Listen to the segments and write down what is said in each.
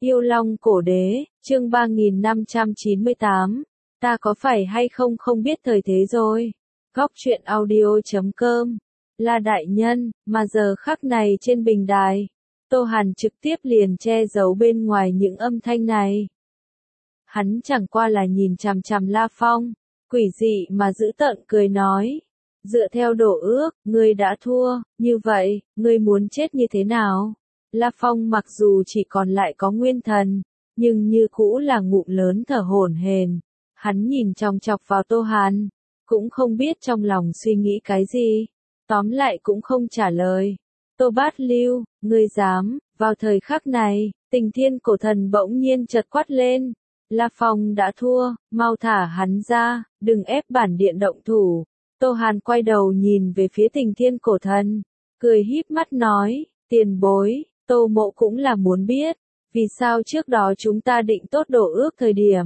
Yêu Long Cổ Đế, chương 3598. Ta có phải hay không không biết thời thế rồi. Góc truyện audio.com. Là đại nhân, mà giờ khắc này trên bình đài. Tô Hàn trực tiếp liền che giấu bên ngoài những âm thanh này. Hắn chẳng qua là nhìn chằm chằm La Phong, quỷ dị mà giữ tợn cười nói. Dựa theo độ ước, ngươi đã thua, như vậy, ngươi muốn chết như thế nào? La Phong mặc dù chỉ còn lại có nguyên thần, nhưng như cũ là ngụm lớn thở hổn hển. Hắn nhìn chòng chọc vào Tô Hàn, cũng không biết trong lòng suy nghĩ cái gì. Tóm lại cũng không trả lời. Tô Bát Lưu, ngươi dám, vào thời khắc này, Tình Thiên Cổ Thần bỗng nhiên chợt quát lên. La Phong đã thua, mau thả hắn ra, đừng ép bản điện động thủ. Tô Hàn quay đầu nhìn về phía Tình Thiên Cổ Thần, cười híp mắt nói, tiền bối, Tô Mộ cũng là muốn biết, vì sao trước đó chúng ta định tốt độ ước thời điểm.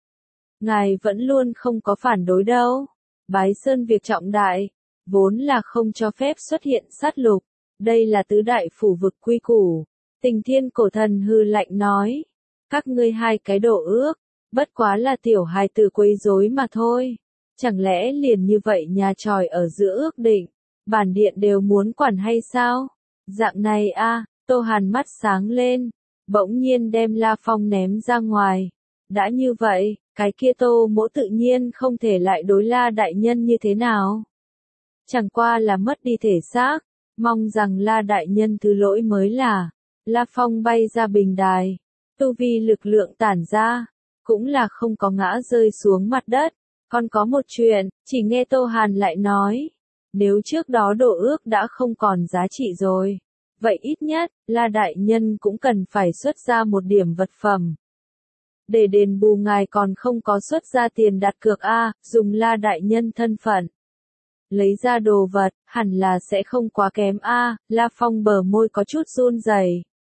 Ngài vẫn luôn không có phản đối đâu. Bái Sơn việc trọng đại, vốn là không cho phép xuất hiện sát lục, đây là tứ đại phủ vực quy củ. Tình Thiên Cổ Thần hừ lạnh nói, các ngươi hai cái độ ước, bất quá là tiểu hài tử quấy rối mà thôi. Chẳng lẽ liền như vậy nhà tròi ở giữa ước định, bản điện đều muốn quản hay sao? Dạng này a, Tô Hàn mắt sáng lên, bỗng nhiên đem La Phong ném ra ngoài. Đã như vậy, cái kia Tô Mỗ tự nhiên không thể lại đối La đại nhân như thế nào. Chẳng qua là mất đi thể xác, mong rằng La đại nhân thứ lỗi mới là. La Phong bay ra bình đài, tu vi lực lượng tản ra, cũng là không có ngã rơi xuống mặt đất. Còn có một chuyện, chỉ nghe Tô Hàn lại nói, nếu trước đó độ ước đã không còn giá trị rồi, vậy ít nhất, La đại nhân cũng cần phải xuất ra một điểm vật phẩm. Để đền bù ngài còn không có xuất ra tiền đặt cược dùng La đại nhân thân phận. Lấy ra đồ vật, hẳn là sẽ không quá kém La Phong bờ môi có chút run rẩy.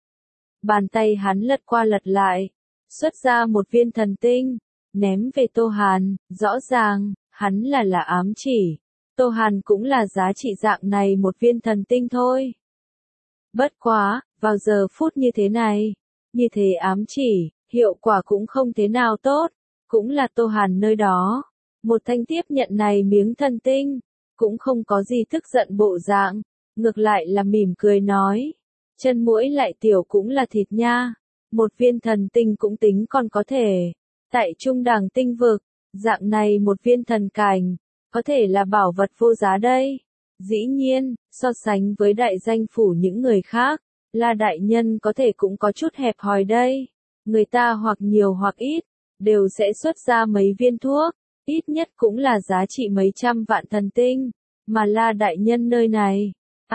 Bàn tay hắn lật qua lật lại, xuất ra một viên thần tinh, ném về Tô Hàn, rõ ràng, hắn là ám chỉ. Tô Hàn cũng là giá trị dạng này một viên thần tinh thôi. Bất quá, vào giờ phút như thế này, như thế ám chỉ, hiệu quả cũng không thế nào tốt, cũng là Tô Hàn nơi đó. Một thanh tiếp nhận này miếng thần tinh, cũng không có gì tức giận bộ dạng, ngược lại là mỉm cười nói, chân mũi lại tiểu cũng là thịt nha, một viên thần tinh cũng tính còn có thể. Tại trung đẳng tinh vực, dạng này một viên thần cảnh, có thể là bảo vật vô giá đây. Dĩ nhiên, so sánh với đại danh phủ những người khác, La đại nhân có thể cũng có chút hẹp hòi đây. Người ta hoặc nhiều hoặc ít, đều sẽ xuất ra mấy viên thuốc, ít nhất cũng là giá trị mấy trăm vạn thần tinh. Mà La đại nhân nơi này,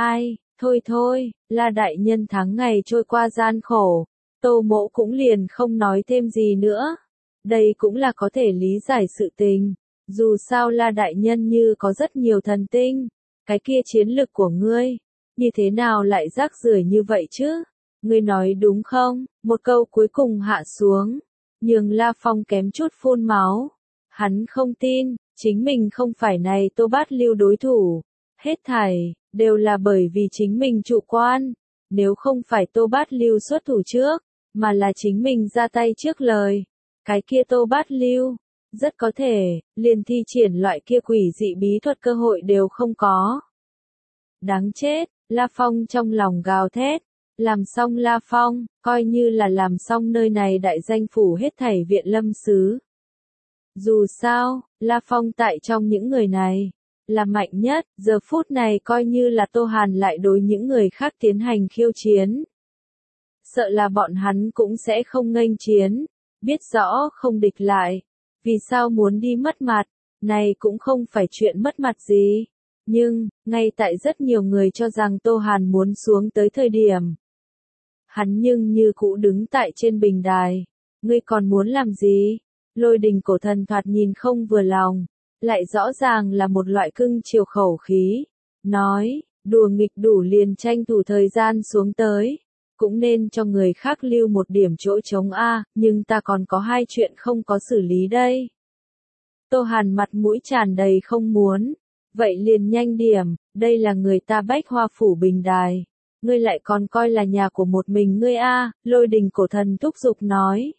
thôi, La đại nhân tháng ngày trôi qua gian khổ, Tô Mỗ cũng liền không nói thêm gì nữa. Đây cũng là có thể lý giải sự tình, dù sao La đại nhân như có rất nhiều thần tinh, cái kia chiến lực của ngươi, như thế nào lại rác rưởi như vậy chứ? Ngươi nói đúng không? Một câu cuối cùng hạ xuống, nhường La Phong kém chút phun máu. Hắn không tin, chính mình không phải này Tô Bát Lưu đối thủ. Hết thảy, đều là bởi vì chính mình chủ quan. Nếu không phải Tô Bát Lưu xuất thủ trước, mà là chính mình ra tay trước lời. Cái kia Tô Bát Lưu, rất có thể, liền thi triển loại kia quỷ dị bí thuật cơ hội đều không có. Đáng chết, La Phong trong lòng gào thét. Làm xong La Phong, coi như là làm xong nơi này đại danh phủ hết thảy viện lâm sứ. Dù sao, La Phong tại trong những người này, là mạnh nhất, giờ phút này coi như là Tô Hàn lại đối những người khác tiến hành khiêu chiến. Sợ là bọn hắn cũng sẽ không nghênh chiến, biết rõ không địch lại, vì sao muốn đi mất mặt, này cũng không phải chuyện mất mặt gì. Nhưng, ngay tại rất nhiều người cho rằng Tô Hàn muốn xuống tới thời điểm, hắn nhưng như cũ đứng tại trên bình đài. Ngươi còn muốn làm gì? Lôi Đình Cổ Thần thoạt nhìn không vừa lòng, lại rõ ràng là một loại cưng chiều khẩu khí. Nói, đùa nghịch đủ liền tranh thủ thời gian xuống tới. Cũng nên cho người khác lưu một điểm chỗ trống nhưng ta còn có hai chuyện không có xử lý đây. Tô Hàn mặt mũi tràn đầy không muốn. Vậy liền nhanh điểm, đây là người ta Bách Hoa phủ bình đài. ngươi lại còn coi là nhà của một mình ngươi a, Lôi Đình cổ thần thúc giục nói.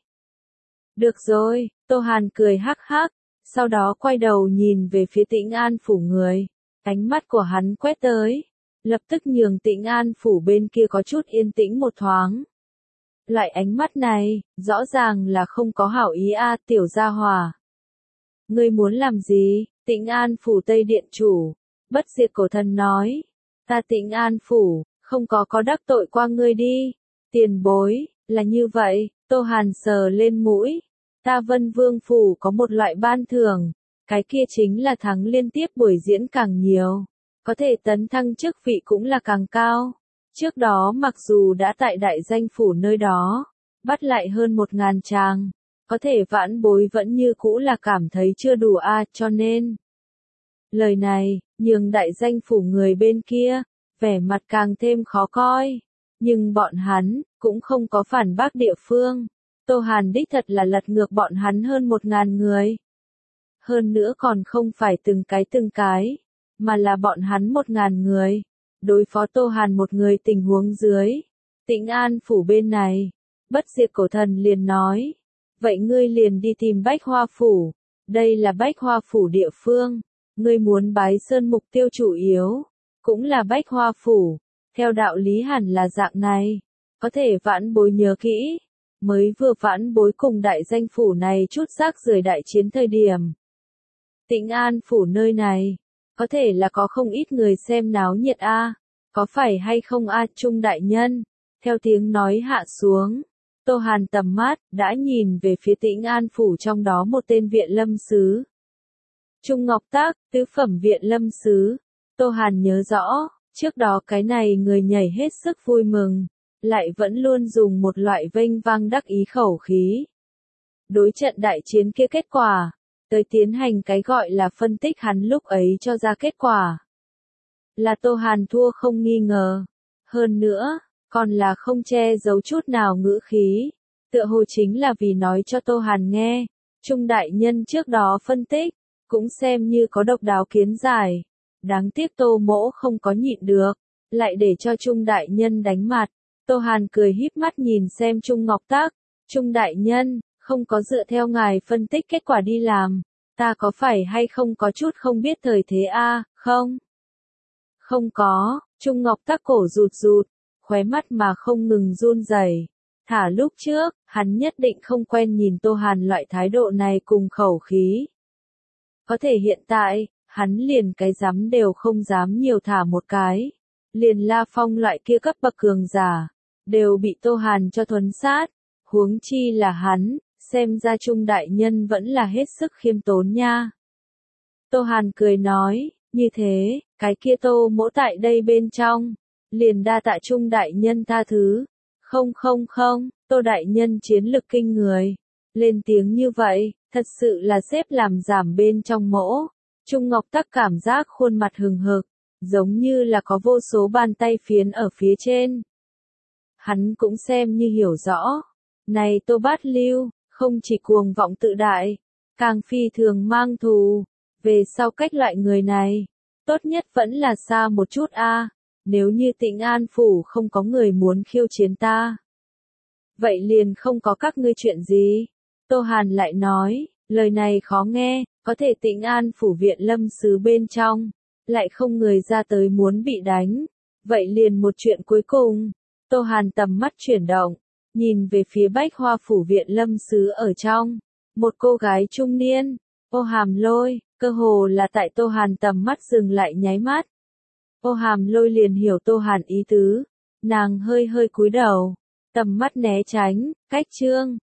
Được rồi, Tô Hàn cười hắc hắc, sau đó quay đầu nhìn về phía Tĩnh An phủ người. Ánh mắt của hắn quét tới, lập tức nhường Tĩnh An phủ bên kia có chút yên tĩnh một thoáng. Loại ánh mắt này, rõ ràng là không có hảo ý a, tiểu gia hỏa. Ngươi muốn làm gì? Tĩnh An phủ Tây Điện chủ, Bất Diệt cổ thần nói. Ta Tĩnh An phủ, không có đắc tội qua ngươi đi. Tiền bối, là như vậy, Tô Hàn sờ lên mũi. Ta Vân Vương phủ có một loại ban thưởng, cái kia chính là thắng liên tiếp buổi diễn càng nhiều, có thể tấn thăng chức vị cũng là càng cao. Trước đó mặc dù đã tại đại danh phủ nơi đó, bắt lại hơn 1000 chàng, có thể vãn bối vẫn như cũ là cảm thấy chưa đủ a, cho nên. Lời này, nhường đại danh phủ người bên kia, vẻ mặt càng thêm khó coi. Nhưng bọn hắn, cũng không có phản bác địa phương. Tô Hàn đích thật là lật ngược bọn hắn hơn 1000 người. Hơn nữa còn không phải từng cái, mà là bọn hắn 1000 người. Đối phó Tô Hàn một người tình huống dưới. Tĩnh An phủ bên này, Bất Diệt cổ thần liền nói. Vậy ngươi liền đi tìm Bách Hoa phủ. Đây là Bách Hoa phủ địa phương. Ngươi muốn bái sơn mục tiêu chủ yếu, cũng là Bách Hoa phủ. Theo đạo lý hẳn là dạng này. Có thể vãn bối nhớ kỹ. Mới vừa vãn bối cùng đại danh phủ này chút rác rưởi đại chiến thời điểm. Tĩnh An phủ nơi này, có thể là có không ít người xem náo nhiệt a, có phải hay không a, Trung đại nhân? Theo tiếng nói hạ xuống, Tô Hàn tầm mắt đã nhìn về phía Tĩnh An phủ trong đó một tên viện lâm sứ. Trung Ngọc Tác, tứ phẩm viện lâm sứ. Tô Hàn nhớ rõ, trước đó cái này người nhảy hết sức vui mừng, lại vẫn luôn dùng một loại vênh vang đắc ý khẩu khí. Đối trận đại chiến kia kết quả, tới tiến hành cái gọi là phân tích hắn lúc ấy cho ra kết quả. Là Tô Hàn thua không nghi ngờ. Hơn nữa, còn là không che giấu chút nào ngữ khí. Tựa hồ chính là vì nói cho Tô Hàn nghe, Trung đại nhân trước đó phân tích, cũng xem như có độc đáo kiến giải. Đáng tiếc Tô mỗ không có nhịn được, lại để cho Trung đại nhân đánh mặt. Tô Hàn cười híp mắt nhìn xem Trung Ngọc Tác. Trung đại nhân, không có dựa theo ngài phân tích kết quả đi làm. Ta có phải hay không có chút không biết thời thế a, không? Không có, Trung Ngọc Tác cổ rụt rụt, khóe mắt mà không ngừng run rẩy. Thả lúc trước, hắn nhất định không quen nhìn Tô Hàn loại thái độ này cùng khẩu khí. Có thể hiện tại, hắn liền cái dám đều không dám nhiều thả một cái. Liền La Phong loại kia cấp bậc cường giả, đều bị Tô Hàn cho thuần sát. Huống chi là hắn, xem ra Trung đại nhân vẫn là hết sức khiêm tốn nha. Tô Hàn cười nói, như thế, cái kia Tô mỗ tại đây bên trong, liền đa tạ Trung đại nhân tha thứ. Không, Tô đại nhân chiến lực kinh người. Lên tiếng như vậy, thật sự là xếp làm giảm bên trong mỗ. Trung Ngọc Tác cảm giác khuôn mặt hừng hực, giống như là có vô số bàn tay phiến ở phía trên. Hắn cũng xem như hiểu rõ. Này Tô Bát Lưu, không chỉ cuồng vọng tự đại, càng phi thường mang thù. Về sau cách loại người này, tốt nhất vẫn là xa một chút a. Nếu như Tĩnh An phủ không có người muốn khiêu chiến ta, vậy liền không có các ngươi chuyện gì. Tô Hàn lại nói, lời này khó nghe, có thể Tĩnh An phủ viện lâm sứ bên trong, lại không người ra tới muốn bị đánh. Vậy liền một chuyện cuối cùng. Tô Hàn tầm mắt chuyển động, nhìn về phía Bách Hoa phủ viện lâm sứ ở trong. Một cô gái trung niên, Ô Hàm Lôi, cơ hồ là tại Tô Hàn tầm mắt dừng lại nháy mắt. Ô Hàm Lôi liền hiểu Tô Hàn ý tứ, nàng hơi cúi đầu, tầm mắt né tránh, cách chương.